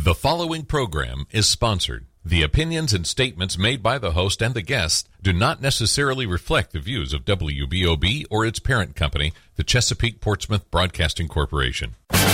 The following program is sponsored. The opinions and statements made by the host and the guests do not necessarily reflect the views of WBOB or its parent company, the Chesapeake Portsmouth Broadcasting Corporation.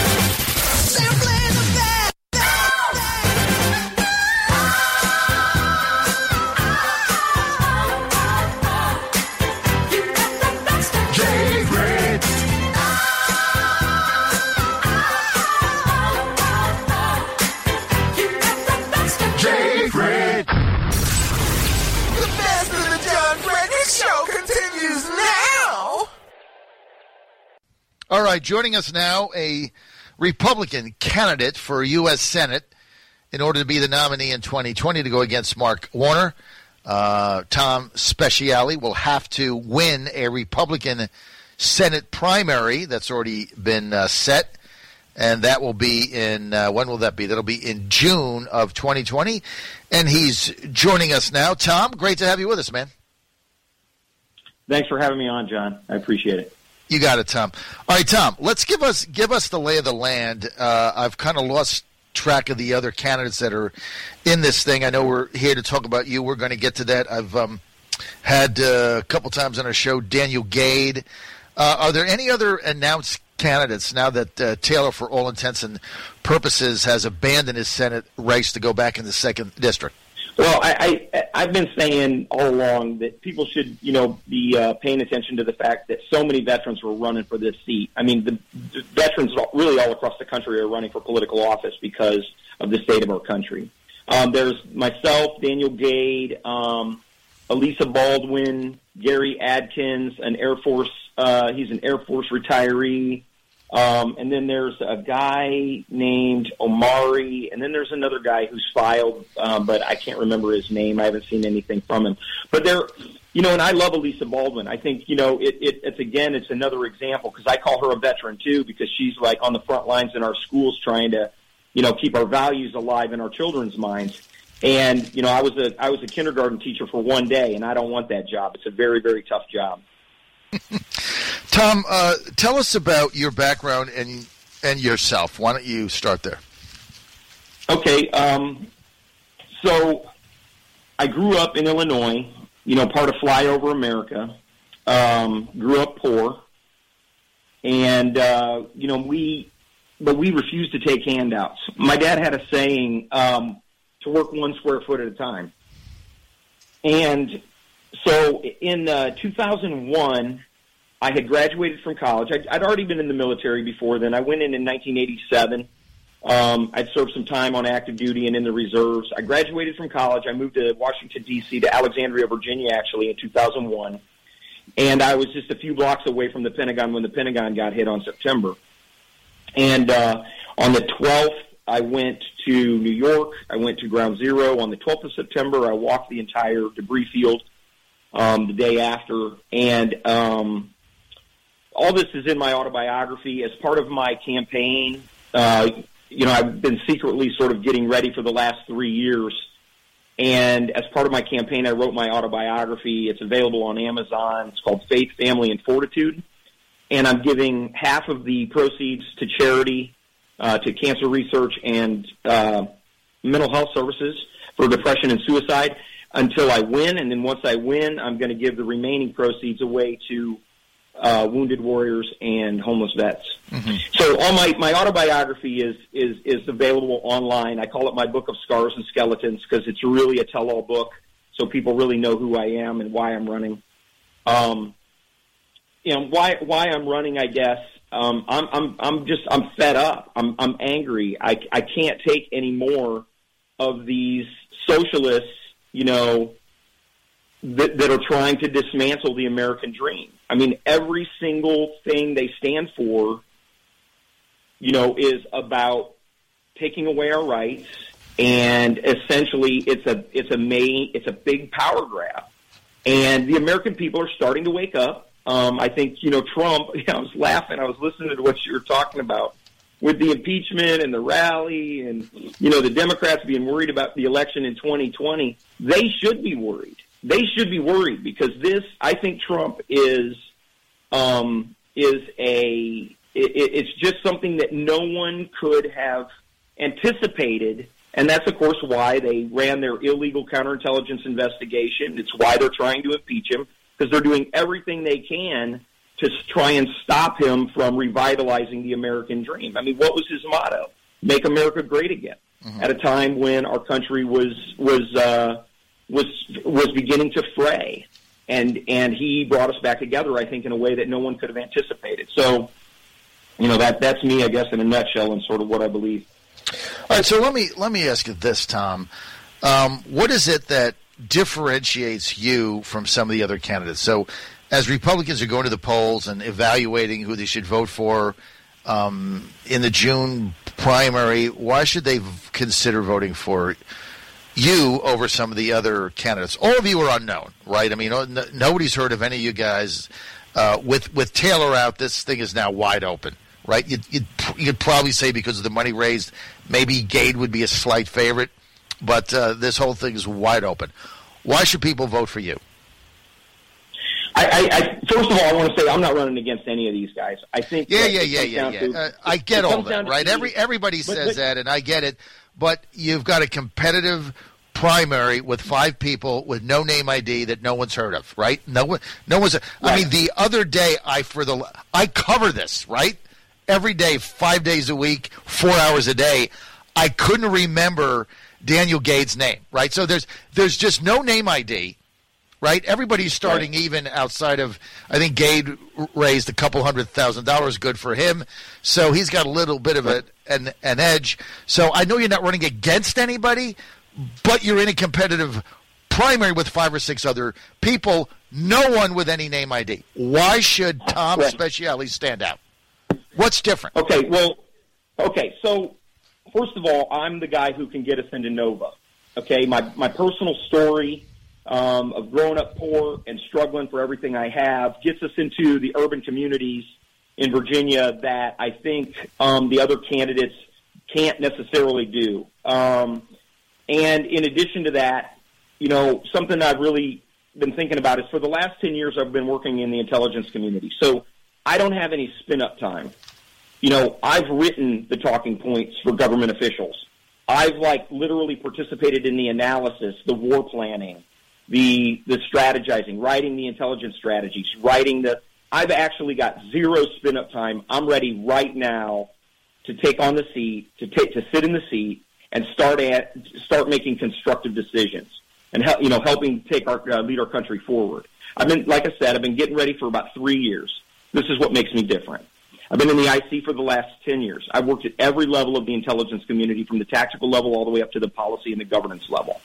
All right, joining us now, a Republican candidate for U.S. Senate in order to be the nominee in 2020 to go against Mark Warner. Tom Speciale will have to win a Republican Senate primary that's already been set, and that will be in, when will that be? That'll be in June of 2020, and he's joining us now. Tom, great to have you with us, man. Thanks for having me on, John. I appreciate it. You got it, Tom. All right, Tom, let's give us the lay of the land. I've kind of lost track of the other candidates that are in this thing. I know we're here to talk about you. We're going to get to that. I've had a couple times on our show Daniel Gade. Are there any other announced candidates now that Taylor, for all intents and purposes, has abandoned his Senate race to go back in the 2nd District? Well, I've been saying all along that people should, be paying attention to the fact that so many veterans were running for this seat. I mean, the veterans really all across the country are running for political office because of the state of our country. There's myself, Daniel Gade, Elisa Baldwin, Gary Adkins, an Air Force. He's an Air Force retiree. And then there's a guy named Omari, and then there's another guy who's filed, but I can't remember his name. I haven't seen anything from him. But there, and I love Elisa Baldwin. I think, it's another example, because I call her a veteran too, because she's like on the front lines in our schools trying to, keep our values alive in our children's minds. And, I was a kindergarten teacher for one day, and I don't want that job. It's a very, very tough job. Tom, tell us about your background and yourself. Why don't you start there? Okay. So I grew up in Illinois, part of Flyover America. Grew up poor. And, we refused to take handouts. My dad had a saying, to work 1 square foot at a time. And so in 2001, I had graduated from college. I'd already been in the military before then. I went in 1987. I'd served some time on active duty and in the reserves. I graduated from college. I moved to Washington, D.C., to Alexandria, Virginia, actually, in 2001. And I was just a few blocks away from the Pentagon when the Pentagon got hit on September. And on the 12th, I went to New York. I went to Ground Zero. On the 12th of September, I walked the entire debris field the day after. And all this is in my autobiography. As part of my campaign, I've been secretly sort of getting ready for the last 3 years. And as part of my campaign, I wrote my autobiography. It's available on Amazon. It's called Faith, Family, and Fortitude. And I'm giving half of the proceeds to charity, to cancer research and mental health services for depression and suicide until I win. And then once I win, I'm going to give the remaining proceeds away to wounded warriors and homeless vets. Mm-hmm. So all my autobiography is available online. I call it my book of scars and skeletons because it's really a tell-all book, so people really know who I am and why I'm running. Why I'm running, I guess. I'm fed up. I'm angry. I can't take any more of these socialists, that are trying to dismantle the American dream. I mean, every single thing they stand for, is about taking away our rights, and essentially it's a big power grab. And the American people are starting to wake up. I think, Trump, I was laughing. I was listening to what you were talking about with the impeachment and the rally and, the Democrats being worried about the election in 2020. They should be worried. They should be worried because I think Trump is it's just something that no one could have anticipated, and that's, of course, why they ran their illegal counterintelligence investigation. It's why they're trying to impeach him, because they're doing everything they can to try and stop him from revitalizing the American dream. I mean, what was his motto? Make America great again. At a time when our country was beginning to fray, and he brought us back together, I think, in a way that no one could have anticipated. So, that's me, I guess, in a nutshell, and sort of what I believe. All right, so let me ask you this, Tom. What is it that differentiates you from some of the other candidates? So, as Republicans are going to the polls and evaluating who they should vote for in the June primary, why should they consider voting for you over some of the other candidates? All of you are unknown, right? I mean, nobody's heard of any of you guys. With Taylor out, this thing is now wide open, right? You'd probably say because of the money raised, maybe Gade would be a slight favorite, but this whole thing is wide open. Why should people vote for you? First of all, I want to say I'm not running against any of these guys. I think I get all that, right? Everybody says that, and I get it. But you've got a competitive primary with 5 people with no name ID that no one's heard of, right? No one's. Right. I mean, the other day I cover this, right? Every day, 5 days a week, 4 hours a day. I couldn't remember Daniel Gade's name, right? So there's just no name ID. Right, everybody's starting even outside of. I think Gade raised a couple $100,000, good for him. So he's got a little bit of an edge. So I know you're not running against anybody, but you're in a competitive primary with 5 or 6 other people. No one with any name ID. Why should Tom Speciale stand out? What's different? Okay. So first of all, I'm the guy who can get us into Nova. Okay, my personal story. Of growing up poor and struggling for everything I have gets us into the urban communities in Virginia that I think the other candidates can't necessarily do. And in addition to that, something I've really been thinking about is for the last 10 years I've been working in the intelligence community. So I don't have any spin-up time. I've written the talking points for government officials. I've literally participated in the analysis, the war planning, the strategizing, writing the intelligence strategies, I've actually got zero spin-up time. I'm ready right now to take on the seat, to sit in the seat and start making constructive decisions and helping take lead our country forward. I've been getting ready for about 3 years. This is what makes me different. I've been in the IC for the last 10 years. I've worked at every level of the intelligence community, from the tactical level all the way up to the policy and the governance level.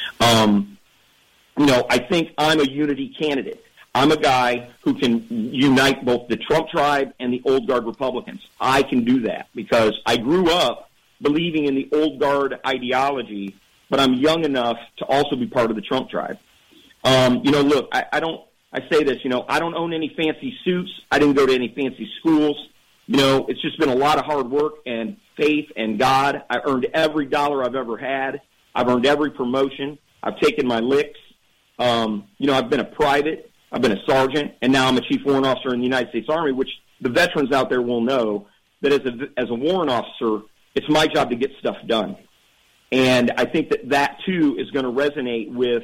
I think I'm a unity candidate. I'm a guy who can unite both the Trump tribe and the old guard Republicans. I can do that because I grew up believing in the old guard ideology, but I'm young enough to also be part of the Trump tribe. Look, I say this, I don't own any fancy suits. I didn't go to any fancy schools. It's just been a lot of hard work and faith and God. I earned every dollar I've ever had. I've earned every promotion. I've taken my licks. I've been a private, I've been a sergeant, and now I'm a chief warrant officer in the United States Army, which the veterans out there will know that as a warrant officer, it's my job to get stuff done. And I think that too is going to resonate with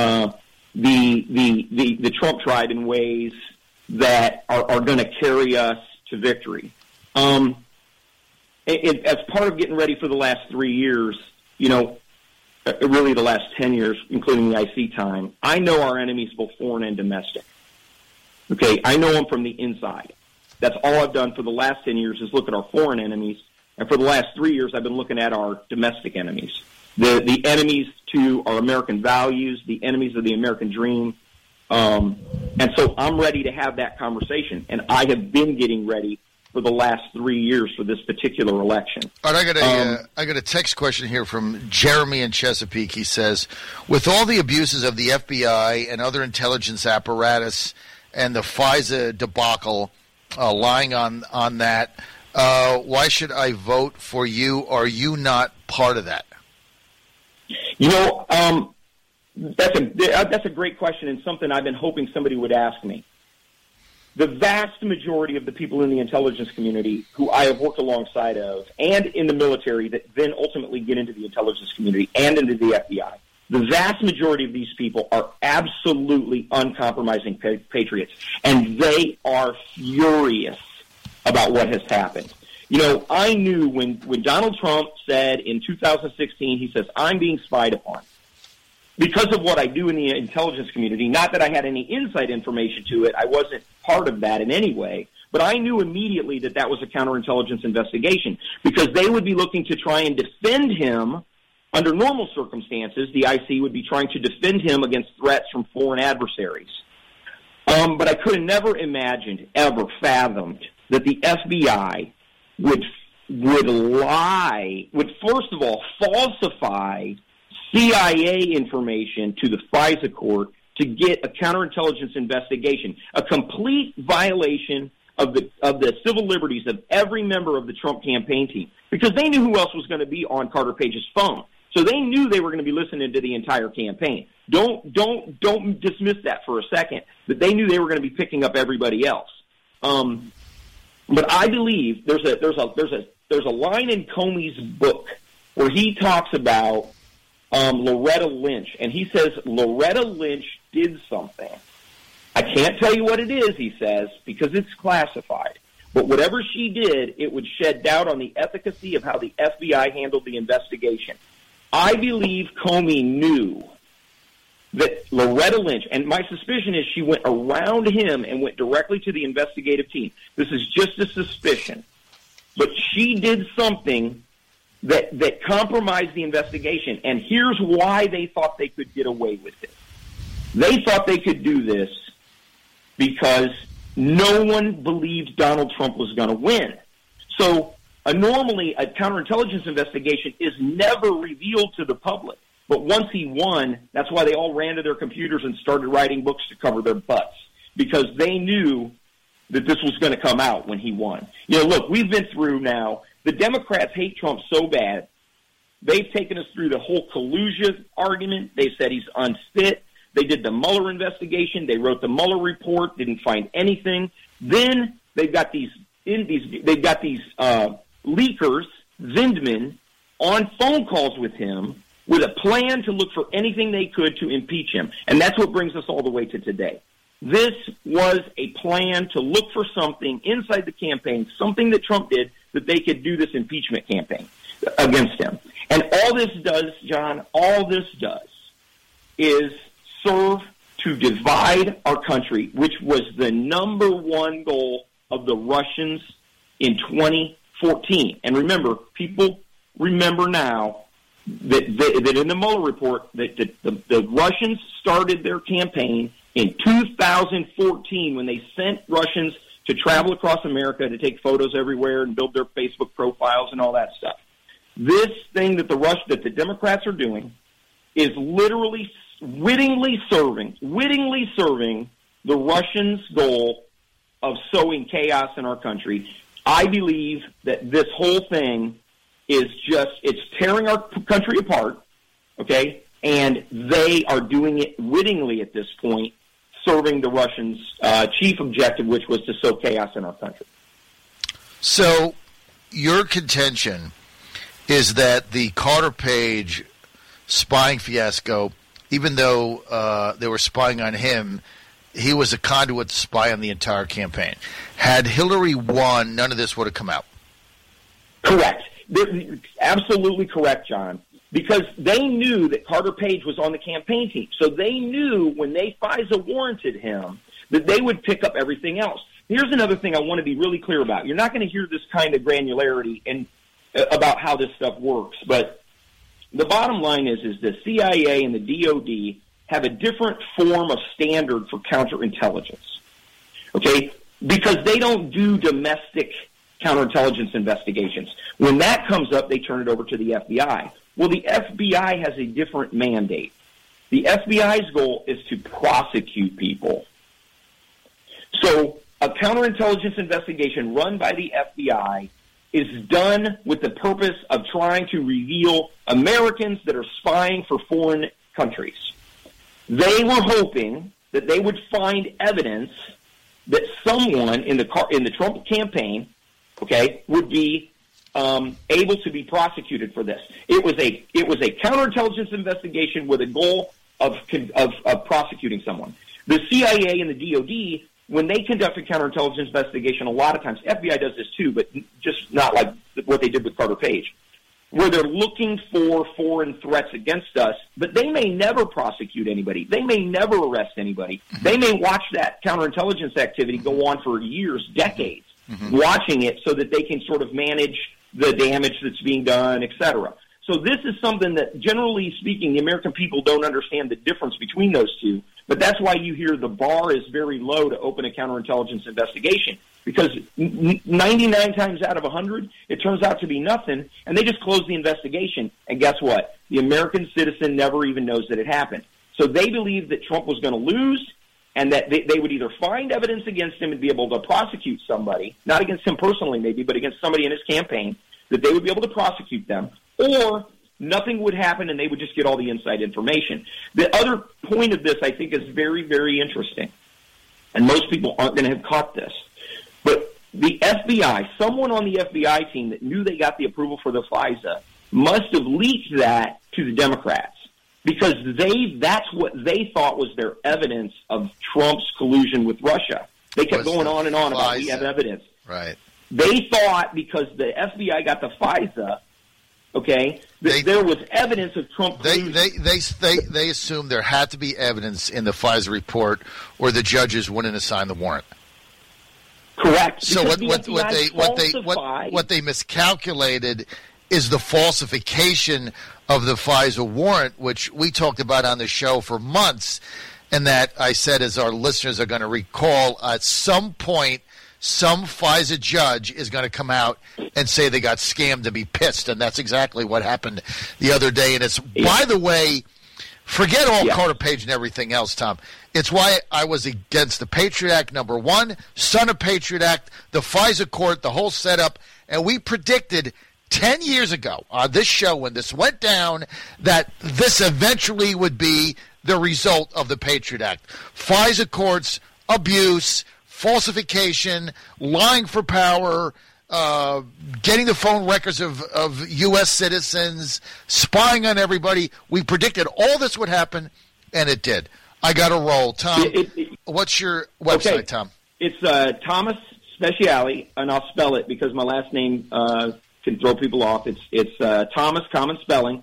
the Trump tribe in ways that are going to carry us to victory. As part of getting ready for the last 3 years, really the last 10 years, including the IC time, I know our enemies, both foreign and domestic. Okay, I know them from the inside. That's all I've done for the last 10 years is look at our foreign enemies. And for the last 3 years, I've been looking at our domestic enemies, the enemies to our American values, the enemies of the American dream. And so I'm ready to have that conversation. And I have been getting ready for the last 3 years for this particular election. All right, I got a text question here from Jeremy in Chesapeake. He says, with all the abuses of the FBI and other intelligence apparatus and the FISA debacle lying on that, why should I vote for you? Are you not part of that? That's a great question and something I've been hoping somebody would ask me. the vast majority of the people in the intelligence community who I have worked alongside of and in the military that then ultimately get into the intelligence community and into the FBI, the vast majority of these people are absolutely uncompromising patriots, and they are furious about what has happened. You know, I knew when Donald Trump said in 2016, he says, I'm being spied upon. Because of what I do in the intelligence community, not that I had any inside information to it, I wasn't part of that in any way, but I knew immediately that that was a counterintelligence investigation because they would be looking to try and defend him. Under normal circumstances, the IC would be trying to defend him against threats from foreign adversaries. But I could have never imagined, ever fathomed, that the FBI would lie, would first of all falsify CIA information to the FISA court to get a counterintelligence investigation, a complete violation of the civil liberties of every member of the Trump campaign team, because they knew who else was going to be on Carter Page's phone. So they knew they were going to be listening to the entire campaign. Don't dismiss that for a second, that they knew they were going to be picking up everybody else. But I believe there's a line in Comey's book where he talks about Loretta Lynch, and he says Loretta Lynch did something. I can't tell you what it is, he says, because it's classified. But whatever she did, it would shed doubt on the efficacy of how the FBI handled the investigation. I believe Comey knew that Loretta Lynch, and my suspicion is she went around him and went directly to the investigative team. This is just a suspicion. But she did something that compromised the investigation, and here's why they thought they could get away with it. They thought they could do this because no one believed Donald Trump was going to win. So normally a counterintelligence investigation is never revealed to the public. But once he won, that's why they all ran to their computers and started writing books to cover their butts, because they knew that this was going to come out when he won. You know, look, we've been through now. The Democrats hate Trump so bad, they've taken us through the whole collusion argument. They said he's unfit. They did the Mueller investigation. They wrote the Mueller report, didn't find anything. Then they've got these leakers, Vindman, on phone calls with him with a plan to look for anything they could to impeach him. And that's what brings us all the way to today. This was a plan to look for something inside the campaign, something that Trump did, that they could do this impeachment campaign against him. And all this does, John, is serve to divide our country, which was the number one goal of the Russians in 2014. And remember, people remember now that in the Mueller report, that the Russians started their campaign in 2014 when they sent Russians to travel across America to take photos everywhere and build their Facebook profiles and all that stuff. This thing that the Democrats are doing is literally wittingly serving the Russians' goal of sowing chaos in our country. I believe that this whole thing is it's tearing our country apart, okay? And they are doing it wittingly at this point, serving the Russians' chief objective, which was to sow chaos in our country. So your contention is that the Carter Page spying fiasco, even though they were spying on him, he was a conduit to spy on the entire campaign. Had Hillary won, none of this would have come out. Correct. Absolutely correct, John. Because they knew that Carter Page was on the campaign team. So they knew when they FISA warranted him that they would pick up everything else. Here's another thing I want to be really clear about. You're not going to hear this kind of granularity about how this stuff works. But the bottom line is the CIA and the DOD have a different form of standard for counterintelligence. Okay? Because they don't do domestic counterintelligence investigations. When that comes up, they turn it over to the FBI. Well, the FBI has a different mandate. The FBI's goal is to prosecute people. So a counterintelligence investigation run by the FBI is done with the purpose of trying to reveal Americans that are spying for foreign countries. They were hoping that they would find evidence that someone in the Trump campaign, okay, would be able to be prosecuted for this. It was a counterintelligence investigation with a goal of prosecuting someone. The CIA and the DOD, when they conduct a counterintelligence investigation, a lot of times, FBI does this too, but just not like what they did with Carter Page, where they're looking for foreign threats against us, but they may never prosecute anybody. They may never arrest anybody. They may watch that counterintelligence activity go on for years, decades, watching it so that they can sort of manage the damage that's being done, et cetera. So this is something that, generally speaking, the American people don't understand the difference between those two, but that's why you hear the bar is very low to open a counterintelligence investigation, because 99 times out of 100, it turns out to be nothing, and they just close the investigation, and guess what? The American citizen never even knows that it happened. So they believe that Trump was going to lose, and that they would either find evidence against him and be able to prosecute somebody, not against him personally maybe, but against somebody in his campaign, that they would be able to prosecute them, or nothing would happen and they would just get all the inside information. The other point of this, I think, is very, very interesting, and most people aren't going to have caught this. But the FBI, someone on the FBI team that knew they got the approval for the FISA, must have leaked that to the Democrats, because that's what they thought was their evidence of Trump's collusion with Russia. They kept going on and on about, we have evidence. Right. They thought because the FBI got the FISA, okay, there was evidence of Trump collusion. They assumed there had to be evidence in the FISA report, or the judges wouldn't assign the warrant. Correct. So what they miscalculated is the falsification of the FISA warrant, which we talked about on the show for months, and that I said, as our listeners are going to recall, at some point, some FISA judge is going to come out and say they got scammed and be pissed, and that's exactly what happened the other day. And it's, by the way, forget all Carter Page and everything else, Tom. It's why I was against the Patriot Act, number one, son of Patriot Act, the FISA court, the whole setup, and we predicted 10 years ago on this show when this went down that this eventually would be the result of the Patriot Act. FISA courts, abuse, falsification, lying for power, getting the phone records of U.S. citizens, spying on everybody. We predicted all this would happen, and it did. I got to roll. Tom, what's your website, okay. Tom? It's Thomas Speciale, and I'll spell it because my last name can throw people off. It's Thomas, common spelling,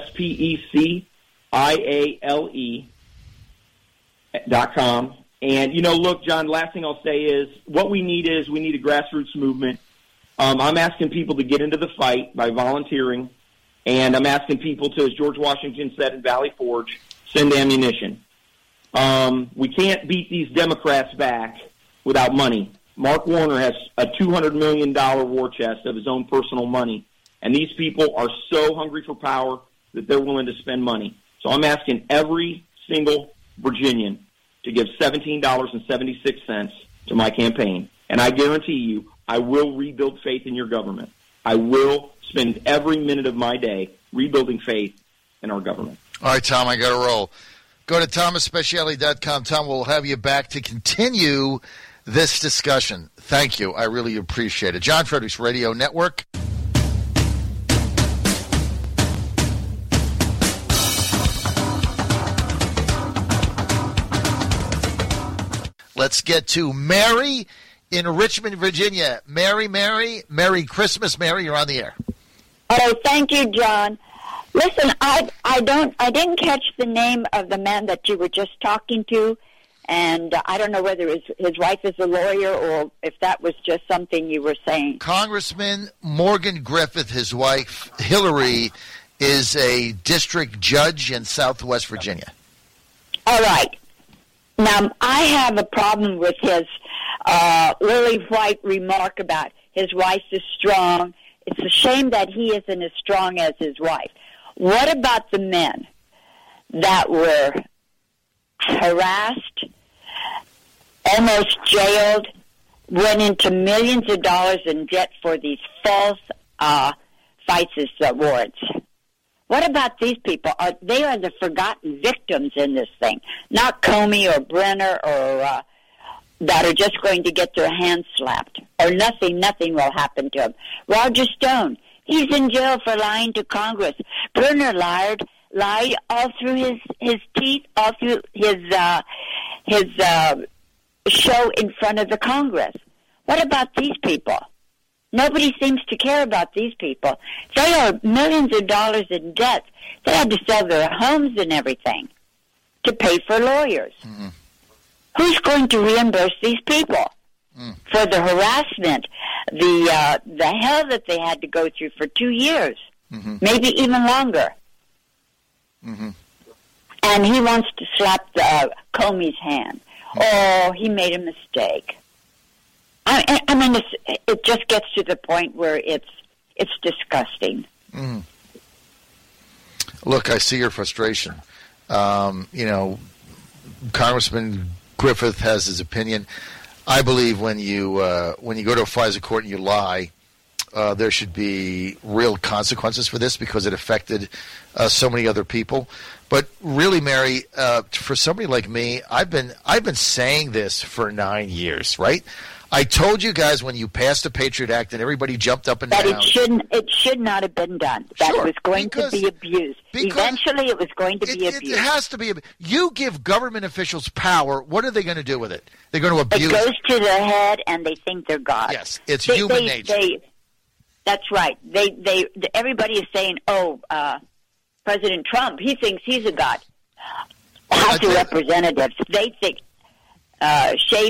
SPECIALE.com. And, look, John, last thing I'll say is what we need a grassroots movement. I'm asking people to get into the fight by volunteering, and I'm asking people to, as George Washington said in Valley Forge, send ammunition. We can't beat these Democrats back without money. Mark Warner has a $200 million war chest of his own personal money, and these people are so hungry for power that they're willing to spend money. So I'm asking every single Virginian to give $17.76 to my campaign, and I guarantee you I will rebuild faith in your government. I will spend every minute of my day rebuilding faith in our government. All right, Tom, I got to roll. Go to thomasspeciale.com. Tom, we'll have you back to continue this discussion. Thank you. I really appreciate it. John Fredericks Radio Network. Let's get to Mary in Richmond, Virginia. Merry Christmas, Mary. You're on the air. Oh, thank you, John. Listen, I didn't catch the name of the man that you were just talking to, and I don't know whether his wife is a lawyer or if that was just something you were saying. Congressman Morgan Griffith, his wife Hillary, is a district judge in Southwest Virginia. All right. Now, I have a problem with his lily white remark about his wife is strong. It's a shame that he isn't as strong as his wife. What about the men that were harassed, almost jailed, went into millions of dollars in debt for these false FISA awards? What about these people? They are the forgotten victims in this thing, not Comey or Brenner that are just going to get their hands slapped, or nothing will happen to them. Roger Stone, he's in jail for lying to Congress. Brunner lied all through his teeth, all through his show in front of the Congress. What about these people? Nobody seems to care about these people. They are millions of dollars in debt. They had to sell their homes and everything to pay for lawyers. Mm-hmm. Who's going to reimburse these people for the harassment, the hell that they had to go through for 2 years, maybe even longer? Mm-hmm. And he wants to slap Comey's hand. Oh, he made a mistake. I mean, it just gets to the point where it's disgusting. Mm. Look, I see your frustration. Congressman Griffith has his opinion. I believe when you go to a FISA court and you lie, there should be real consequences for this because it affected so many other people. But really, Mary, for somebody like me, I've been saying this for 9 years, right? I told you guys when you passed the Patriot Act and everybody jumped up and down. It should not have been done. That was going to be abused. Eventually it was going to be abused. It has to be. You give government officials power, what are they going to do with it? They're going to abuse it. It goes to their head and they think they're God. Yes, it's human nature. That's right. Everybody is saying, President Trump, he thinks he's a God. House of Representatives, they think Schaaf,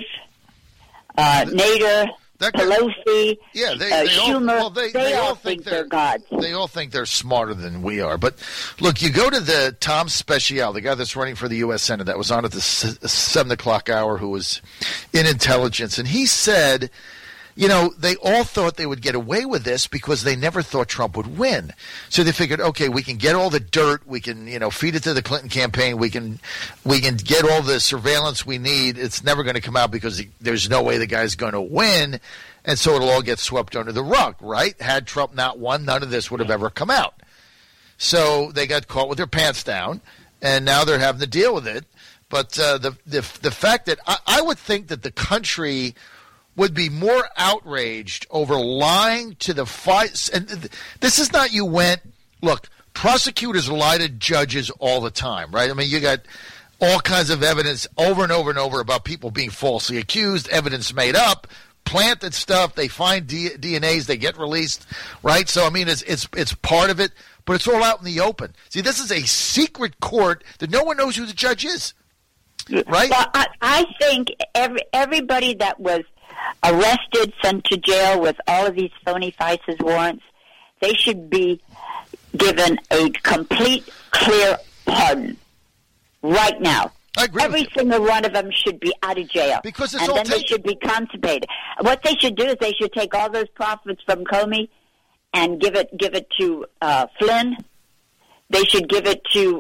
Nader, Pelosi, Schumer, they all think they're gods. They all think they're smarter than we are. But look, you go to the Tom Speciale, the guy that's running for the U.S. Senate, that was on at the 7 o'clock hour, who was in intelligence, and he said, they all thought they would get away with this because they never thought Trump would win. So they figured, okay, we can get all the dirt, we can, feed it to the Clinton campaign, we can get all the surveillance we need. It's never going to come out because there's no way the guy's going to win, and so it'll all get swept under the rug, right? Had Trump not won, none of this would have ever come out. So they got caught with their pants down, and now they're having to deal with it. But the fact that I would think that the country would be more outraged over lying to the fight. And this is not look, prosecutors lie to judges all the time, right? I mean, you got all kinds of evidence over and over and over about people being falsely accused, evidence made up, planted stuff, they find DNAs, they get released, right? So, I mean, it's part of it, but it's all out in the open. See, this is a secret court that no one knows who the judge is, right? Well, I think everybody that was arrested, sent to jail with all of these phony FISA warrants, they should be given a complete, clear pardon right now. I agree. Every single one of them should be out of jail. Because it's and all then they should be consummated. What they should do is they should take all those profits from Comey and give it to Flynn. They should give it to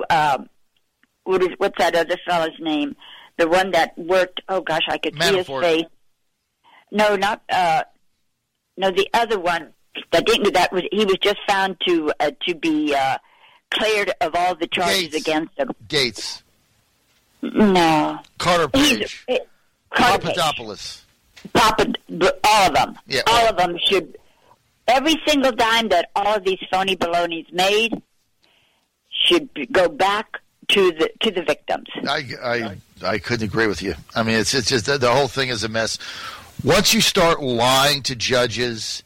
what's that other fellow's name? The one that worked. Oh gosh, I could see his face. No, not the other one that didn't. He was just found to be cleared of all the charges against him. Gates. No. Carter Page. Papadopoulos. All of them. Yeah. All of them should. Every single dime that all of these phony balonies made should go back to the victims. I couldn't agree with you. I mean, it's just the whole thing is a mess. Once you start lying to judges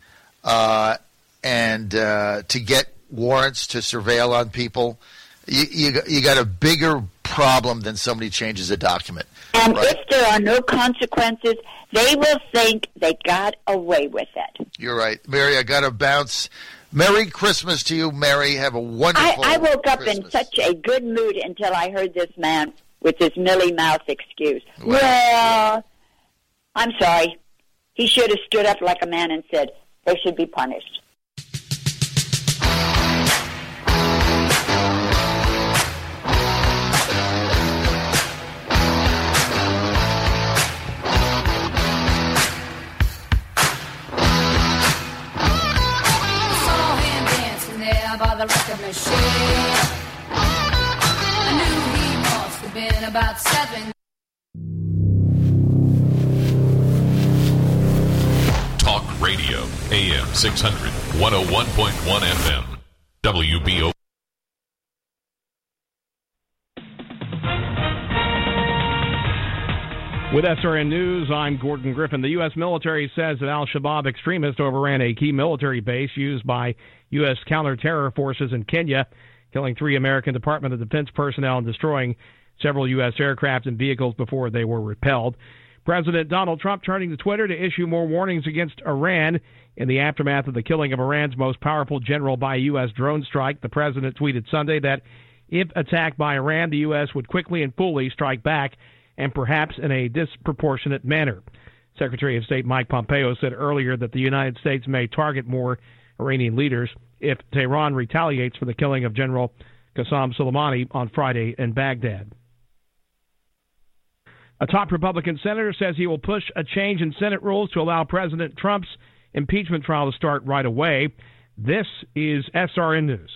and to get warrants to surveil on people, you got a bigger problem than somebody changes a document. And right? If there are no consequences, they will think they got away with it. You're right. Mary, I got to bounce. Merry Christmas to you, Mary. Have a wonderful I woke up Christmas. In such a good mood until I heard this man with his Millie Mouth excuse. Well, I'm sorry. He should have stood up like a man and said, they should be punished. By the record machine, I knew he must have been about 7. Radio, AM 600, 101.1 FM, WBO. With SRN News, I'm Gordon Griffin. The U.S. military says that al-Shabaab extremists overran a key military base used by U.S. counter-terror forces in Kenya, killing 3 American Department of Defense personnel and destroying several U.S. aircraft and vehicles before they were repelled. President Donald Trump turning to Twitter to issue more warnings against Iran in the aftermath of the killing of Iran's most powerful general by a U.S. drone strike. The president tweeted Sunday that if attacked by Iran, the U.S. would quickly and fully strike back, and perhaps in a disproportionate manner. Secretary of State Mike Pompeo said earlier that the United States may target more Iranian leaders if Tehran retaliates for the killing of General Qasem Soleimani on Friday in Baghdad. A top Republican senator says he will push a change in Senate rules to allow President Trump's impeachment trial to start right away. This is SRN News.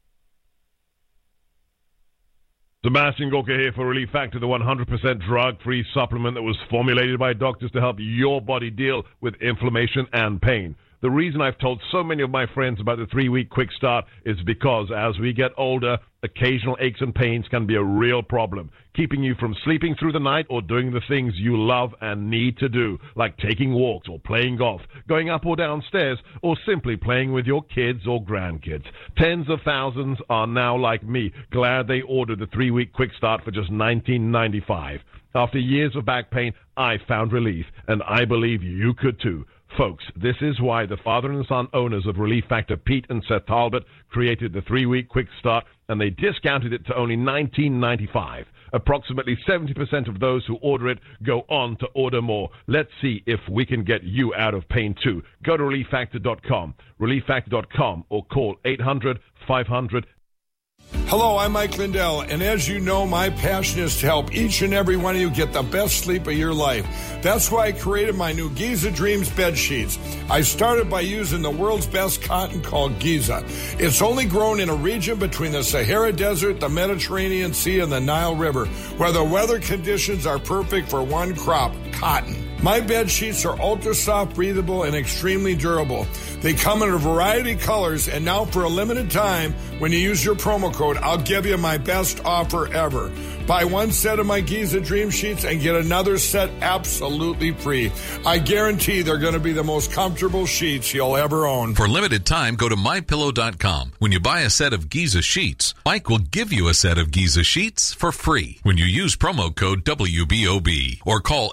Sebastian Gorka here for Relief Factor, the 100% drug-free supplement that was formulated by doctors to help your body deal with inflammation and pain. The reason I've told so many of my friends about the 3-week quick start is because as we get older, occasional aches and pains can be a real problem, keeping you from sleeping through the night or doing the things you love and need to do, like taking walks or playing golf, going up or down stairs, or simply playing with your kids or grandkids. Tens of thousands are now like me, glad they ordered the 3-week quick start for just $19.95. After years of back pain, I found relief, and I believe you could too. Folks, this is why the father and son owners of Relief Factor, Pete and Seth Talbot, created the 3-week quick start, and they discounted it to only $19.95. Approximately 70% of those who order it go on to order more. Let's see if we can get you out of pain too. Go to ReliefFactor.com, ReliefFactor.com, or call 800-500. Hello, I'm Mike Lindell, and as you know, my passion is to help each and every one of you get the best sleep of your life. That's why I created my new Giza Dreams bed sheets. I started by using the world's best cotton called Giza. It's only grown in a region between the Sahara Desert, the Mediterranean Sea, and the Nile River, where the weather conditions are perfect for one crop, cotton. My bed sheets are ultra soft, breathable, and extremely durable. They come in a variety of colors, and now for a limited time, when you use your promo code, I'll give you my best offer ever. Buy one set of my Giza Dream Sheets and get another set absolutely free. I guarantee they're going to be the most comfortable sheets you'll ever own. For limited time, go to MyPillow.com. When you buy a set of Giza Sheets, Mike will give you a set of Giza Sheets for free when you use promo code WBOB or call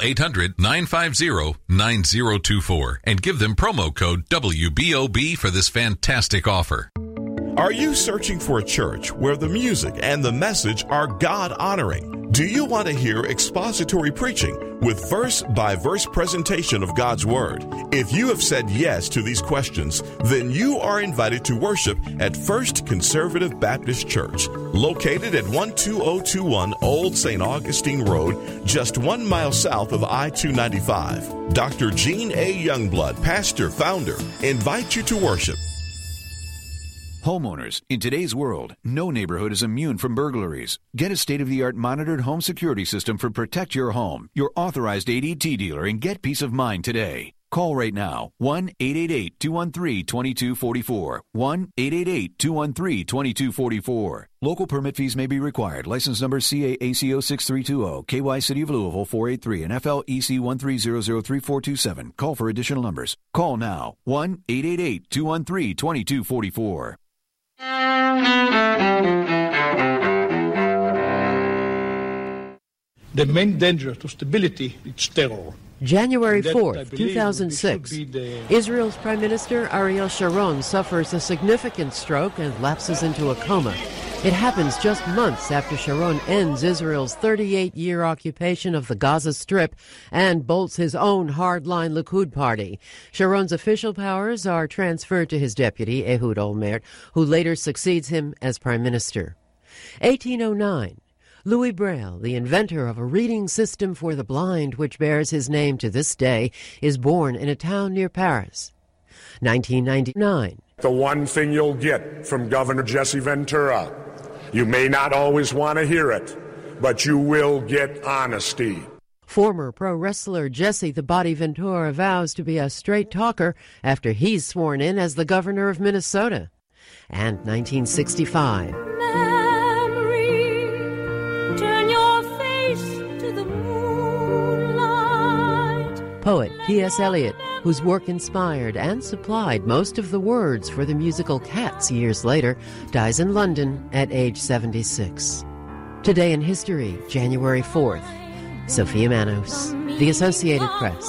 800-950-9024 and give them promo code WBOB for this fantastic offer. Are you searching for a church where the music and the message are God-honoring? Do you want to hear expository preaching with verse-by-verse presentation of God's Word? If you have said yes to these questions, then you are invited to worship at First Conservative Baptist Church, located at 12021 Old St. Augustine Road, just 1 mile south of I-295. Dr. Gene A. Youngblood, pastor, founder, invites you to worship. Homeowners, in today's world, no neighborhood is immune from burglaries. Get a state-of-the-art monitored home security system for Protect Your Home, your authorized ADT dealer, and get peace of mind today. Call right now, 1-888-213-2244, 1-888-213-2244. Local permit fees may be required. License number CAACO 6320, KY City of Louisville 483, and FLEC 13003427. Call for additional numbers. Call now, 1-888-213-2244. The main danger to stability is terror. January 4th, 2006, Israel's Prime Minister Ariel Sharon suffers a significant stroke and lapses into a coma. It happens just months after Sharon ends Israel's 38-year occupation of the Gaza Strip and bolts his own hardline Likud party. Sharon's official powers are transferred to his deputy, Ehud Olmert, who later succeeds him as prime minister. 1809. Louis Braille, the inventor of a reading system for the blind which bears his name to this day, is born in a town near Paris. 1999. The one thing you'll get from Governor Jesse Ventura, you may not always want to hear it, but you will get honesty. Former pro wrestler Jesse the Body Ventura vows to be a straight talker after he's sworn in as the governor of Minnesota. And 1965. Memory, turn your face to the moonlight. Poet T.S. Eliot, whose work inspired and supplied most of the words for the musical Cats years later, dies in London at age 76. Today in history, January 4th. Sophia Manos, The Associated Press.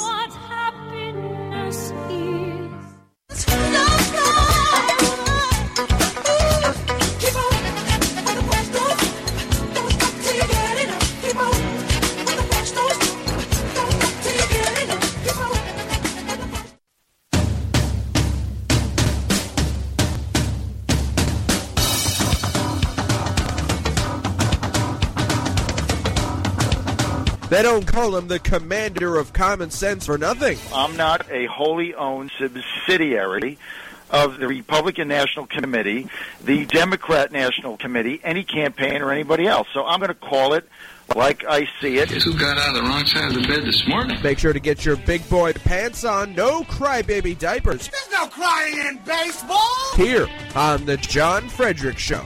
They don't call him the commander of common sense for nothing. I'm not a wholly owned subsidiary of the Republican National Committee, the Democrat National Committee, any campaign or anybody else. So I'm going to call it like I see it. Guess who got out of the wrong side of the bed this morning? Make sure to get your big boy pants on. No crybaby diapers. There's no crying in baseball. Here on the John Frederick Show.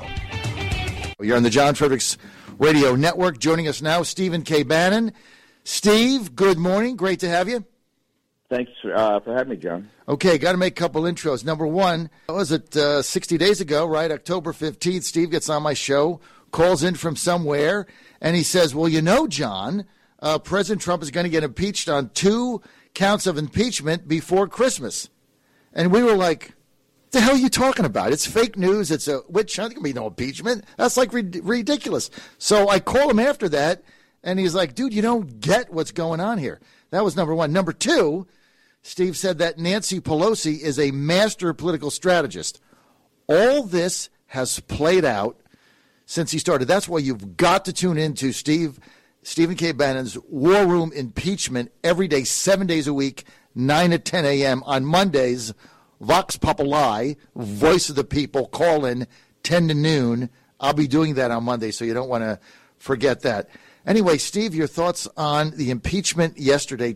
You're on the John Fredericks Radio Network. Joining us now, Stephen K. Bannon. Steve, good morning. Great to have you. Thanks for having me, John. Okay, got to make a couple intros. Number one, was it 60 days ago, right? October 15th, Steve gets on my show, calls in from somewhere, and he says, well, you know, John, President Trump is going to get impeached on 2 counts of impeachment before Christmas. And we were like, the hell are you talking about? It's fake news. It's a witch hunt. There can be no impeachment. That's like ridiculous. So I call him after that, and he's like, dude, you don't get what's going on here. That was number one. Number two, Steve said that Nancy Pelosi is a master political strategist. All this has played out since he started. That's why you've got to tune into Stephen K. Bannon's War Room Impeachment every day, 7 days a week, 9 to 10 a.m. on Mondays. Vox Populi, Voice of the People, call in 10 to noon. I'll be doing that on Monday, so you don't want to forget that. Anyway, Steve, your thoughts on the impeachment yesterday,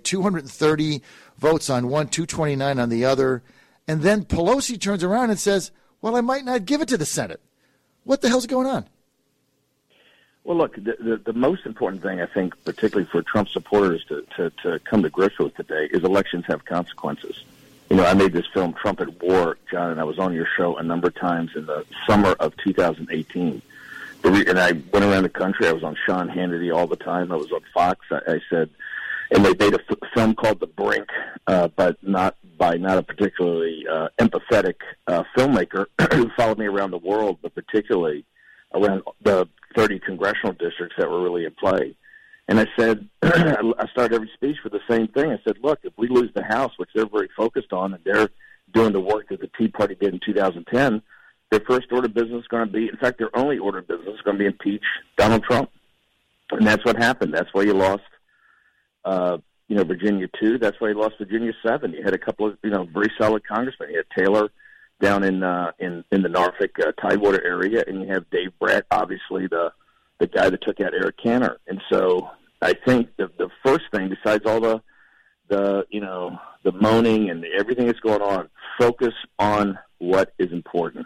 230 votes on one, 229 on the other, and then Pelosi turns around and says, well, I might not give it to the Senate. What the hell's going on? Well, look, the most important thing, I think, particularly for Trump supporters to come to grips with today, is elections have consequences. You know, I made this film, Trump at War, John, and I was on your show a number of times in the summer of 2018. And I went around the country. I was on Sean Hannity all the time. I was on Fox. I said, and they made a film called The Brink, but not a particularly empathetic filmmaker who followed me around the world, but particularly around the 30 congressional districts that were really at play. And I said, I started every speech with the same thing. I said, look, if we lose the House, which they're very focused on, and they're doing the work that the Tea Party did in 2010, their first order of business is going to be, in fact, their only order of business is going to be impeach Donald Trump. And that's what happened. That's why you lost, Virginia 2. That's why you lost Virginia 7. You had a couple of, very solid congressmen. You had Taylor down in the Norfolk Tidewater area, and you have Dave Brat, obviously the guy that took out Eric Cantor. And so I think the first thing, besides all the moaning and everything that's going on, focus on what is important.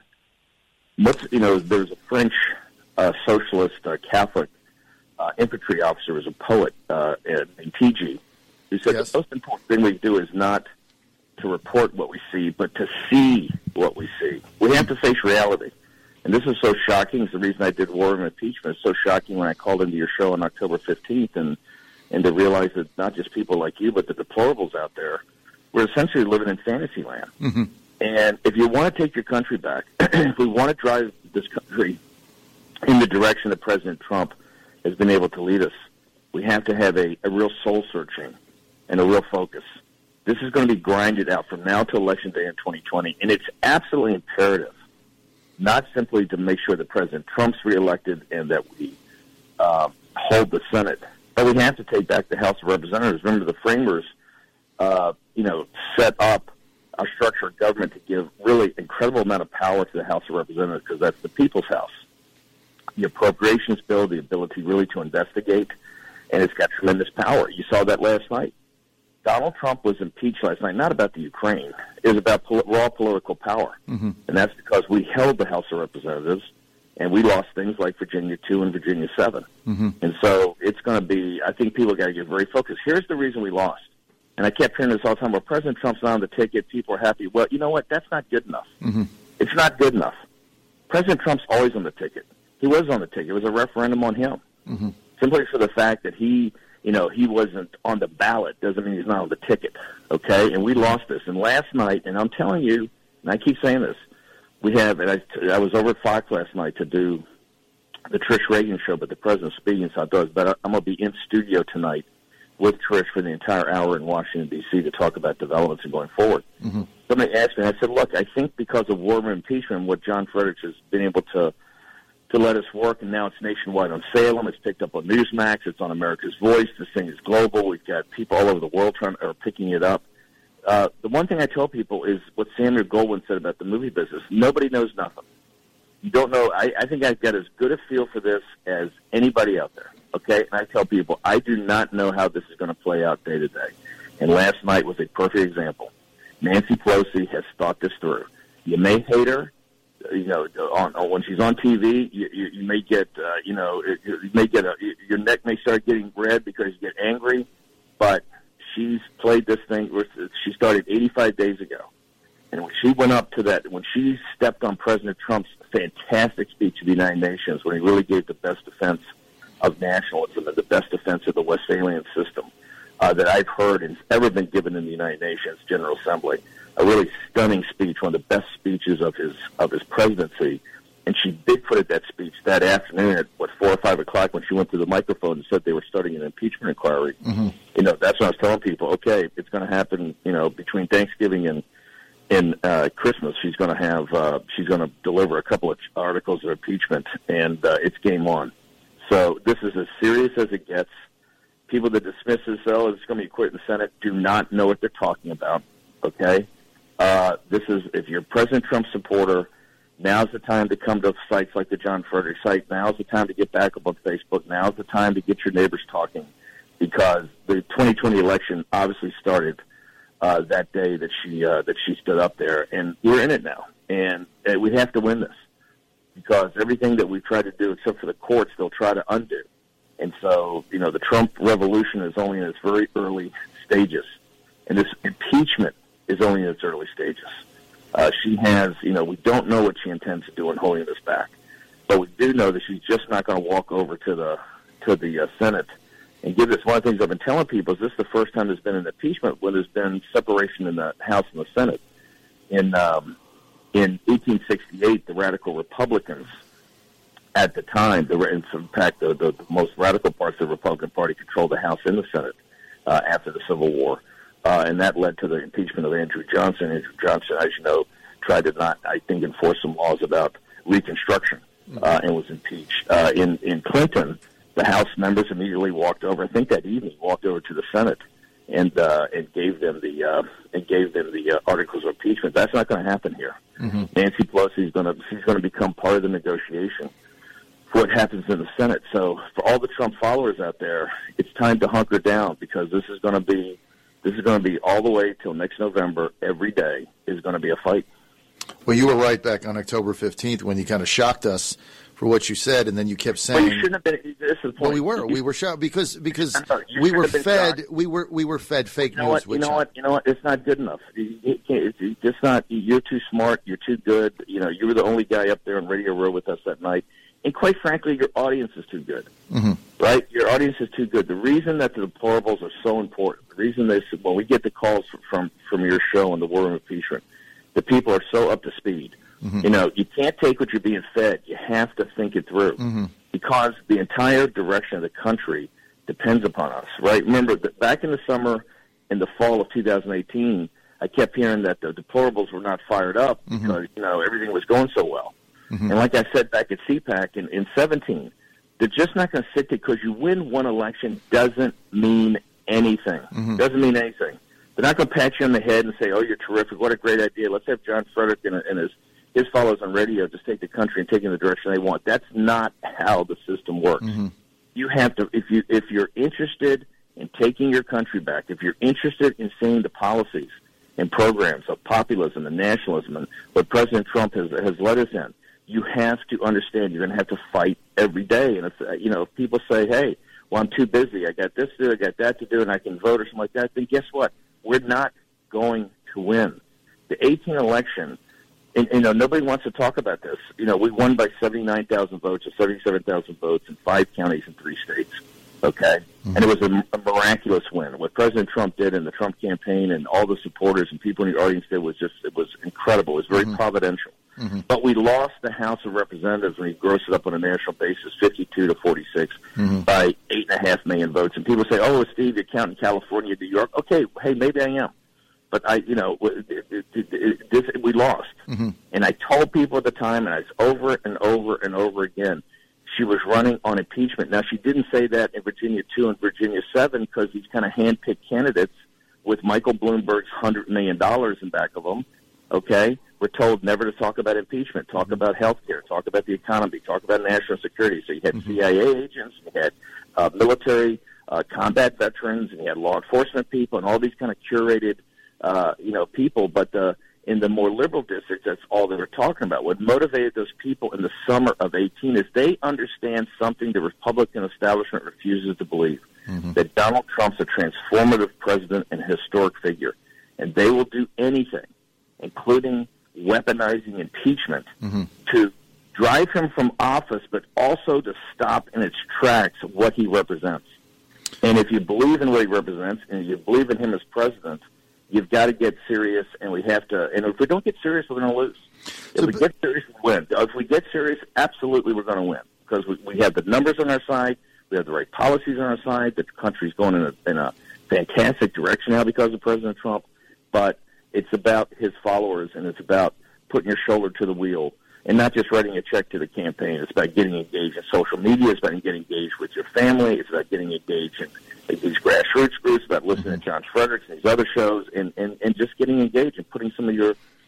There's a French socialist Catholic infantry officer, was a poet named T.G., who said The most important thing we do is not to report what we see, but to see what we see. We have to face reality. And this is so shocking. It's the reason I did War and Impeachment. It's so shocking when I called into your show on October 15th and to realize that not just people like you, but the deplorables out there, we're essentially living in fantasy land. Mm-hmm. And if you want to take your country back, if we want to drive this country in the direction that President Trump has been able to lead us, we have to have a real soul-searching and a real focus. This is going to be grinded out from now to Election Day in 2020, and it's absolutely imperative not simply to make sure that President Trump's reelected and that we hold the Senate, but we have to take back the House of Representatives. Remember, the framers, set up our structure of government to give really incredible amount of power to the House of Representatives because that's the people's house. The appropriations bill, the ability really to investigate and it's got tremendous power. You saw that last night. Donald Trump was impeached last night, not about the Ukraine. It was about raw political power. Mm-hmm. And that's because we held the House of Representatives, and we lost things like Virginia 2 and Virginia 7. Mm-hmm. And so it's going to be, I think people got to get very focused. Here's the reason we lost. And I kept hearing this all the time, well, President Trump's not on the ticket, people are happy. Well, you know what? That's not good enough. Mm-hmm. It's not good enough. President Trump's always on the ticket. He was on the ticket. It was a referendum on him. Mm-hmm. Simply for the fact that he wasn't on the ballot doesn't mean he's not on the ticket, okay? And we lost this. And last night, and I'm telling you, and I keep saying this, we have, and I was over at Fox last night to do the Trish Reagan show, but the president's speaking, so I thought it was better. I'm going to be in studio tonight with Trish for the entire hour in Washington, D.C. to talk about developments and going forward. Mm-hmm. Somebody asked me, I said, look, I think because of war of impeachment, what John Fredericks has been able to let us work, and now it's nationwide on Salem. It's picked up on Newsmax. It's on America's Voice. This thing is global. We've got people all over the world picking it up. The one thing I tell people is what Samuel Goldwyn said about the movie business. Nobody knows nothing. You don't know. I think I've got as good a feel for this as anybody out there, okay? And I tell people, I do not know how this is going to play out day to day. And last night was a perfect example. Nancy Pelosi has thought this through. You may hate her. When she's on TV, you may get, your neck may start getting red because you get angry, but she's played this thing. She started 85 days ago. And when she went up to that, when she stepped on President Trump's fantastic speech to the United Nations, when he really gave the best defense of nationalism and the best defense of the Westphalian system that I've heard and ever been given in the United Nations General Assembly, a really stunning speech, one of the best speeches of his presidency. And she bigfooted that speech that afternoon at 4 or 5 o'clock when she went to the microphone and said they were starting an impeachment inquiry. Mm-hmm. That's when I was telling people, okay, it's going to happen. Between Thanksgiving and Christmas, she's going to deliver a couple of articles of impeachment, and it's game on. So this is as serious as it gets. People that dismiss this, it's going to be quit in the Senate, do not know what they're talking about. Okay. If you're a President Trump supporter, now's the time to come to sites like the John Frederick site. Now's the time to get back up on Facebook. Now's the time to get your neighbors talking, because the 2020 election obviously started that day that she stood up there, and we're in it now, and we have to win this, because everything that we've tried to do, except for the courts, they'll try to undo. And so, the Trump revolution is only in its very early stages, and this impeachment is only in its early stages. She has, we don't know what she intends to do in holding this back, but we do know that she's just not going to walk over to the Senate and give this. One of the things I've been telling people is this is the first time there's been an impeachment when there's been separation in the House and the Senate. In 1868, the radical Republicans at the time, in fact, the most radical parts of the Republican Party controlled the House and the Senate after the Civil War. And that led to the impeachment of Andrew Johnson. Andrew Johnson, as you know, tried to not, I think, enforce some laws about Reconstruction and was impeached. In Clinton, the House members immediately walked over. I think that evening walked over to the Senate and gave them the articles of impeachment. That's not going to happen here. Mm-hmm. Nancy Pelosi she's going to become part of the negotiation for what happens in the Senate. So for all the Trump followers out there, it's time to hunker down, because this is going to be all the way till next November. Every day is going to be a fight. Well, you were right back on October 15th when you kind of shocked us for what you said, and then you kept saying. Well, you shouldn't have been. This is the point. Well, we were shocked because we were fed. We were fed fake news. You know what? It's not good enough. It's just not. You're too smart. You're too good. You were the only guy up there on Radio Row with us that night. And quite frankly, your audience is too good, mm-hmm. right? Your audience is too good. The reason that the deplorables are so important, the reason when we get the calls from your show on the war of impeachment, the people are so up to speed. Mm-hmm. You can't take what you're being fed. You have to think it through, mm-hmm. because the entire direction of the country depends upon us, right? Remember, back in the summer and the fall of 2018, I kept hearing that the deplorables were not fired up mm-hmm. because, everything was going so well. Mm-hmm. And like I said back at CPAC in 17, they're just not going to sit there because you win one election doesn't mean anything. Mm-hmm. Doesn't mean anything. They're not going to pat you on the head and say, oh, you're terrific, what a great idea. Let's have John Frederick and his followers on radio just take the country and take it in the direction they want. That's not how the system works. Mm-hmm. You have to, if you're interested in taking your country back, if you're interested in seeing the policies and programs of populism and nationalism and what President Trump has led us in, you have to understand you're going to have to fight every day. And if people say, hey, well, I'm too busy, I got this to do, I got that to do, and I can vote or something like that, then guess what? We're not going to win. The 2018 election, and nobody wants to talk about this. We won by 79,000 votes or 77,000 votes in 5 counties in 3 states. Okay? Mm-hmm. And it was a miraculous win. What President Trump did and the Trump campaign and all the supporters and people in the audience did was incredible. It was very providential. Mm-hmm. But we lost the House of Representatives when we grossed it up on a national basis, 52 to 46, by 8.5 million votes. And people say, "Oh, Steve, you count in California, New York." Okay, hey, maybe I am, but we lost. Mm-hmm. And I told people at the time, and I was over and over and over again, she was running on impeachment. Now, she didn't say that in Virginia 2 and Virginia 7 because these kind of hand-picked candidates with Michael Bloomberg's $100 million in back of them. Okay. We're told never to talk about impeachment, talk about health care, talk about the economy, talk about national security. So you had CIA agents, you had military combat veterans, and you had law enforcement people, and all these kind of curated, people. But in the more liberal districts, that's all they were talking about. What motivated those people in the summer of 2018 is they understand something the Republican establishment refuses to believe, that Donald Trump's a transformative president and historic figure, and they will do anything, including weaponizing impeachment, to drive him from office, but also to stop in its tracks what he represents. And if you believe in what he represents, and you believe in him as president, you've got to get serious, and we have to. And if we don't get serious, we're going to lose. If we get serious, we win. If we get serious, absolutely we're going to win, because we have the numbers on our side, we have the right policies on our side, the country's going in a fantastic direction now because of President Trump, but it's about his followers, and it's about putting your shoulder to the wheel and not just writing a check to the campaign. It's about getting engaged in social media. It's about getting engaged with your family. It's about getting engaged in these grassroots groups, about listening to John Fredericks and these other shows, and just getting engaged and putting some of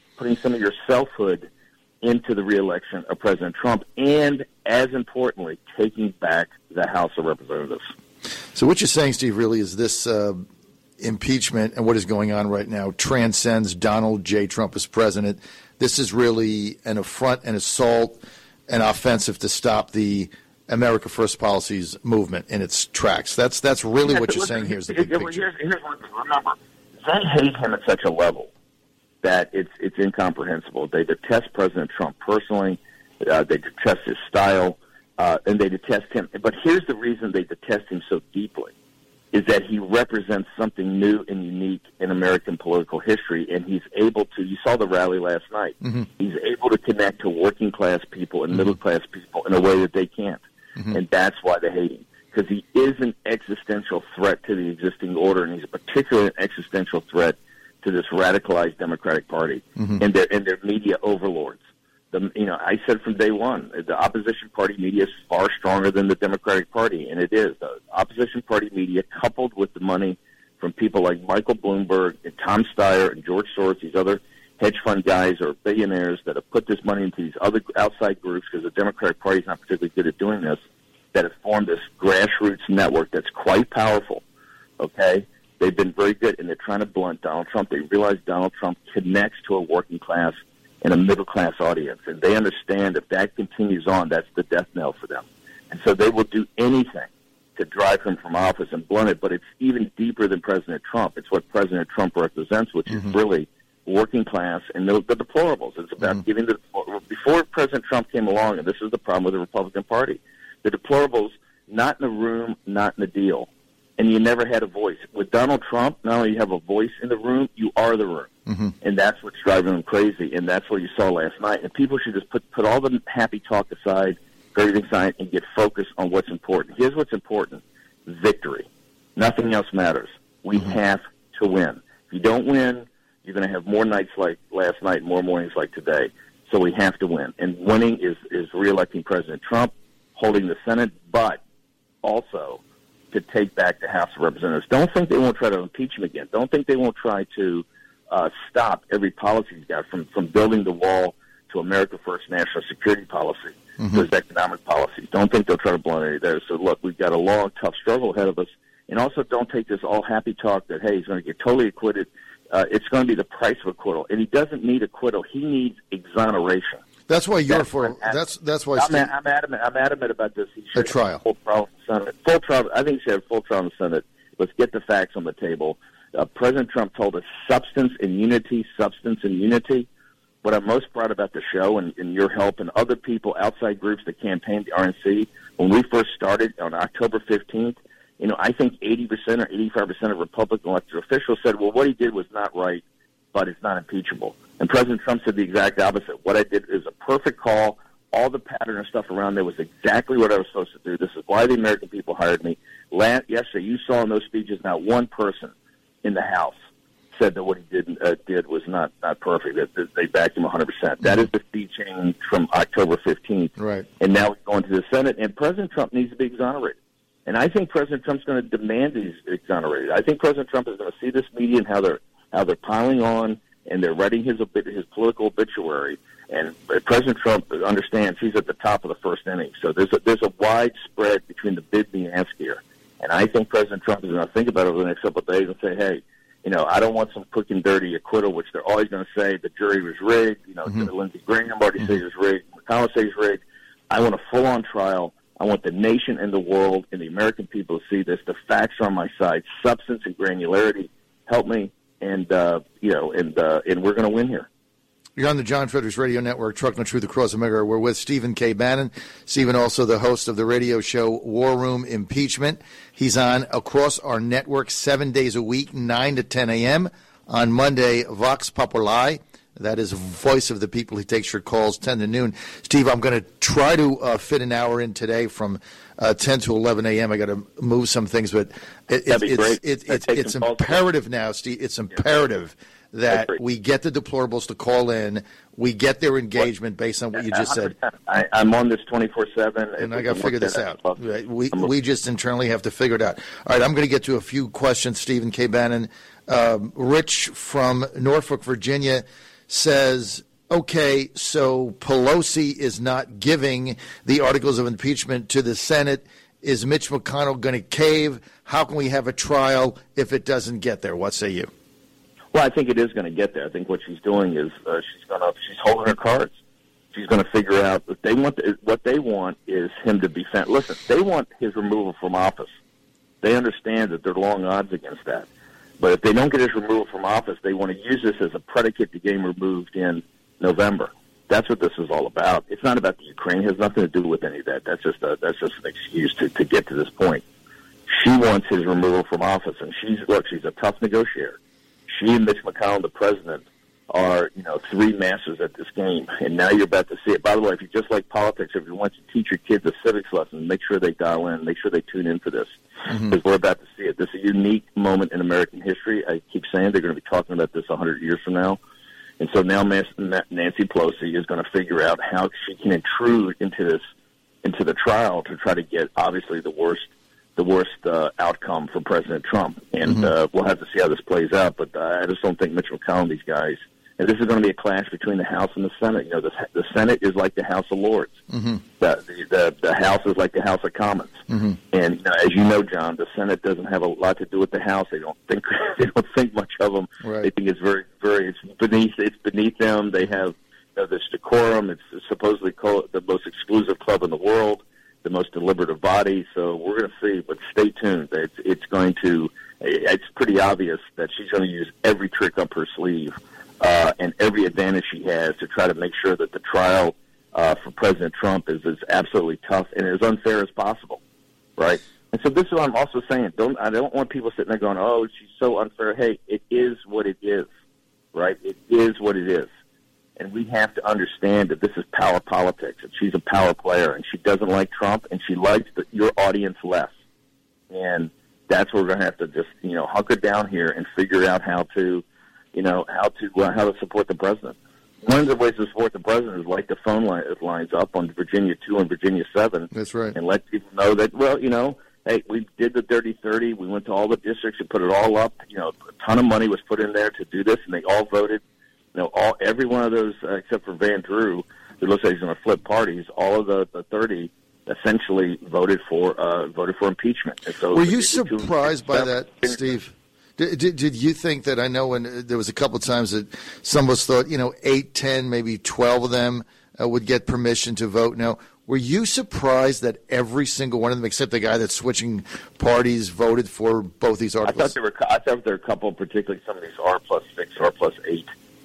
your selfhood into the reelection of President Trump, and, as importantly, taking back the House of Representatives. So what you're saying, Steve, really is this impeachment and what is going on right now transcends Donald J. Trump as president. This is really an affront, an assault, an offensive to stop the America First policies movement in its tracks. That's really what you're saying here is the big picture. Here's one thing. Remember, they hate him at such a level that it's incomprehensible. They detest President Trump personally. They detest his style, and they detest him. But here's the reason they detest him so deeply, is that he represents something new and unique in American political history, and he's able to, you saw the rally last night, he's able to connect to working-class people and middle-class people in a way that they can't, and that's why they hate him, because he is an existential threat to the existing order, and he's a particularly existential threat to this radicalized Democratic Party and their media overlords. I said from day one, the opposition party media is far stronger than the Democratic Party, and it is. The opposition party media, coupled with the money from people like Michael Bloomberg and Tom Steyer and George Soros, these other hedge fund guys or billionaires that have put this money into these other outside groups, because the Democratic Party is not particularly good at doing this, that have formed this grassroots network that's quite powerful, okay? They've been very good, and they're trying to blunt Donald Trump. They realize Donald Trump connects to a working class and a middle-class audience, and they understand if that continues on, that's the death knell for them. And so they will do anything to drive him from office and blunt it, but it's even deeper than President Trump. It's what President Trump represents, which is really working class and the deplorables. It's about giving the – before President Trump came along, and this is the problem with the Republican Party, the deplorables, not in the room, not in the deal, and you never had a voice. With Donald Trump, not only you have a voice in the room, you are the room. And that's what's driving them crazy, and that's what you saw last night. And people should just put all the happy talk aside, everything aside, and get focused on what's important. Here's what's important: victory. Nothing else matters. We have to win. If you don't win, you're going to have more nights like last night, more mornings like today. So we have to win. And winning is reelecting President Trump, holding the Senate, but also to take back the House of Representatives. Don't think they won't try to impeach him again. Don't think they won't try to stop every policy he's got, from building the wall to America First national security policy. to his economic policies. Don't think they'll try to blunt any of those. So, look, we've got a long, tough struggle ahead of us. And also don't take this all happy talk that, hey, he's going to get totally acquitted. It's going to be the price of acquittal. And he doesn't need acquittal. He needs exoneration. That's why you're for. That's why I'm adamant about this. He should a trial. Full trial in the Senate. Full trial. I think he should have full trial in the Senate. Let's get the facts on the table. President Trump told us substance and unity, substance and unity. What I'm most proud about the show and your help and other people, outside groups that campaigned the RNC, when we first started on October 15th, I think 80% or 85% of Republican elected officials said, well, what he did was not right, but it's not impeachable. And President Trump said the exact opposite. What I did is a perfect call. All the pattern and stuff around there was exactly what I was supposed to do. This is why the American people hired me. Yesterday, you saw in those speeches, not one person in the House said that what he did was not perfect, that they backed him 100%. That is the sea change from October 15th. Right. And now we're going to the Senate, and President Trump needs to be exonerated. And I think President Trump's going to demand he's exonerated. I think President Trump is going to see this media and how they're piling on, and they're writing his political obituary. And President Trump understands he's at the top of the first inning. So there's a wide spread between the bid and the ask here. And I think President Trump is going to think about it over the next couple of days and say, hey, I don't want some quick and dirty acquittal, which they're always going to say the jury was rigged. Lindsey Graham already says it's rigged. McConnell says it's rigged. I want a full-on trial. I want the nation and the world and the American people to see this. The facts are on my side. Substance and granularity. Help me, and we're going to win here. You're on the John Frederick's Radio Network, Trucking the Truth Across America. We're with Stephen K. Bannon. Stephen, also the host of the radio show War Room Impeachment. He's on across our network 7 days a week, 9 to 10 a.m. On Monday, Vox Populi. That is voice of the people. He takes your calls 10 to noon. Steve, I'm going to try to fit an hour in today from 10 to 11 a.m. I got to move some things, but it's imperative now, Steve. It's imperative that we get the deplorables to call in. We get their engagement based on what you just said. I'm on this 24/7. And I got to figure this out. We just internally have to figure it out. All right, I'm going to get to a few questions, Stephen K. Bannon. Rich from Norfolk, Virginia says, okay, so Pelosi is not giving the articles of impeachment to the Senate. Is Mitch McConnell going to cave? How can we have a trial if it doesn't get there? What say you? Well, I think it is going to get there. I think what she's doing is she's holding her cards. She's going to figure out what they want is him to be sent. Listen, they want his removal from office. They understand that there are long odds against that. But if they don't get his removal from office, they want to use this as a predicate to get him removed in November. That's what this is all about. It's not about the Ukraine. It has nothing to do with any of that. That's just an excuse to get to this point. She wants his removal from office, and she's a tough negotiator. She and Mitch McConnell, the president, are three masters at this game, and now you're about to see it. By the way, if you just like politics, if you want to teach your kids a civics lesson, make sure they dial in, make sure they tune in for this, because we're about to see it. This is a unique moment in American history. I keep saying they're going to be talking about this 100 years from now, and so now Nancy Pelosi is going to figure out how she can intrude into the trial to try to get obviously the worst outcome for President Trump, and we'll have to see how this plays out. But I just don't think Mitch McConnell and these guys. And this is going to be a clash between the House and the Senate. The Senate is like the House of Lords. The House is like the House of Commons. And as you know, John, the Senate doesn't have a lot to do with the House. They don't think much of them. Right. They think it's it's beneath them. They have this decorum. It's supposedly the most exclusive club in the world, the most deliberative body. So we're going to see, but stay tuned. It's pretty obvious that she's going to use every trick up her sleeve and every advantage she has to try to make sure that the trial for President Trump is as absolutely tough and as unfair as possible, right? And so this is what I'm also saying. I don't want people sitting there going, oh, she's so unfair. Hey, it is what it is, right? It is what it is. And we have to understand that this is power politics, and she's a power player, and she doesn't like Trump, and she likes your audience less. And that's where we're going to have to just, hunker down here and figure out how to support the president. One of the ways to support the president is light the phone lines up on Virginia 2 and Virginia 7. That's right. And let people know that, hey, we did the Dirty 30. We went to all the districts and put it all up. A ton of money was put in there to do this, and they all voted. Every one of those, except for Van Drew, it looks like he's going to flip parties. All of the 30 essentially voted for impeachment. And so were you surprised by that, Steve? Did you think that, I know when there was a couple of times that some of us thought, 8, 10, maybe 12 of them would get permission to vote? Now, were you surprised that every single one of them, except the guy that's switching parties, voted for both these articles? I thought there were a couple, particularly some of these R+6, R+8,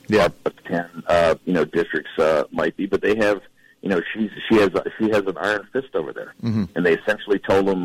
R+10, districts might be, but they have, she has an iron fist over there, and they essentially told them,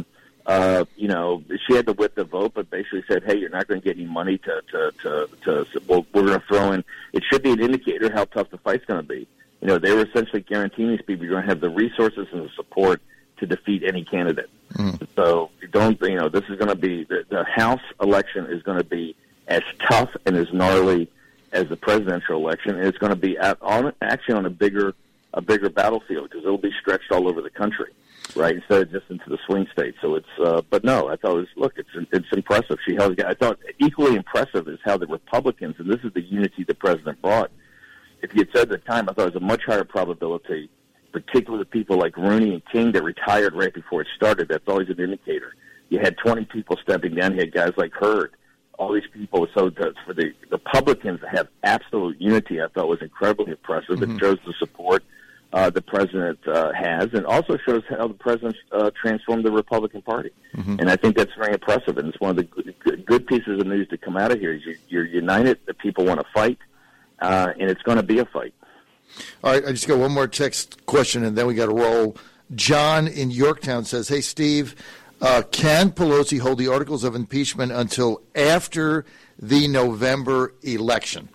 she had to whip the vote, but basically said, "Hey, you're not going to get any money we're going to throw in." It should be an indicator how tough the fight's going to be. They were essentially guaranteeing these people you're going to have the resources and the support to defeat any candidate. So this is going to be the House election is going to be as tough and as gnarly as the presidential election, and it's going to be actually on a bigger battlefield because it'll be stretched all over the country, right? Instead of just into the swing states. So it's, but no, I thought it's impressive. I thought equally impressive is how the Republicans, and this is the unity the president brought. If you had said at the time, I thought it was a much higher probability, particularly with people like Rooney and King that retired right before it started. That's always an indicator. You had 20 people stepping down. You had guys like Hurd. All these people. So for the Republicans to have absolute unity, I thought was incredibly impressive. It shows the support the president has, and also shows how the president transformed the Republican Party. And I think that's very impressive. And it's one of the good pieces of news to come out of here. You're united. The people want to fight, and it's going to be a fight. All right, I just got one more text question, and then we got to roll. John in Yorktown says, "Hey, Steve, can Pelosi hold the articles of impeachment until after the November election?"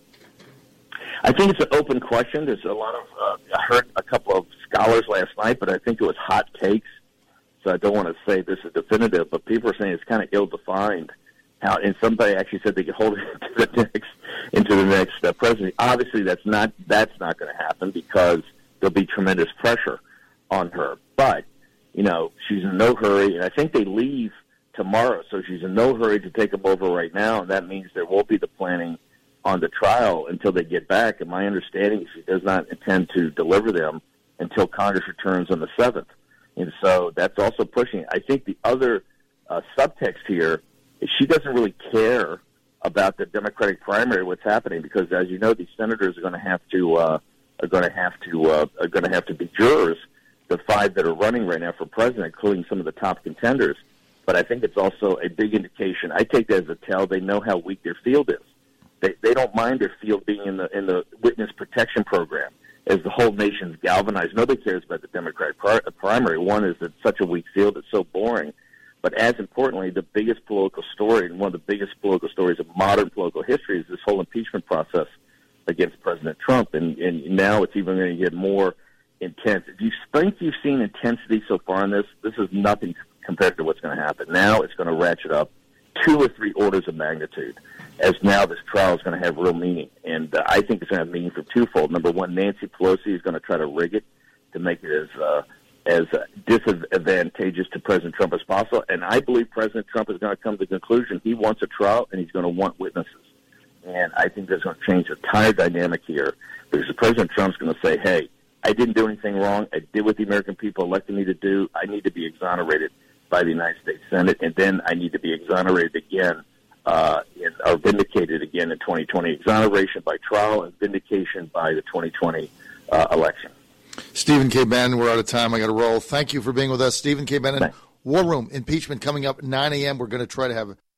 I think it's an open question. There's a lot of I heard a couple of scholars last night, but I think it was hot takes. So I don't want to say this is definitive, but people are saying it's kind of ill-defined. And somebody actually said they could hold it into the next presidency. Obviously, that's not going to happen because there'll be tremendous pressure on her. But she's in no hurry, and I think they leave tomorrow, so she's in no hurry to take them over right now, and that means there won't be the planning on the trial until they get back. And my understanding is she does not intend to deliver them until Congress returns on the 7th. And so that's also pushing it. I think the other subtext here is she doesn't really care about the Democratic primary, what's happening, because as you know, these senators are going to have to be jurors. The 5 that are running right now for president, including some of the top contenders. But I think it's also a big indication. I take that as a tell. They know how weak their field is. They don't mind their field being in the witness protection program as the whole nation's galvanized. Nobody cares about the Democratic primary. One is that it's such a weak field, it's so boring. But as importantly, the biggest political story, and one of the biggest political stories of modern political history, is this whole impeachment process against President Trump. And now it's even going to get more intense. If you think you've seen intensity so far in this is nothing compared to what's going to happen. Now it's going to ratchet up 2 or 3 orders of magnitude, as now this trial is going to have real meaning. And I think it's going to have meaning for twofold. Number one, Nancy Pelosi is going to try to rig it to make it as disadvantageous to President Trump as possible. And I believe President Trump is going to come to the conclusion he wants a trial and he's going to want witnesses. And I think that's going to change the entire dynamic here, because President Trump's going to say, hey, I didn't do anything wrong. I did what the American people elected me to do. I need to be exonerated by the United States Senate, and then I need to be exonerated again or vindicated again in 2020. Exoneration by trial and vindication by the 2020 election. Stephen K. Bannon, we're out of time. I got to roll. Thank you for being with us. Stephen K. Bannon, War Room, impeachment coming up at 9 a.m. We're going to try to have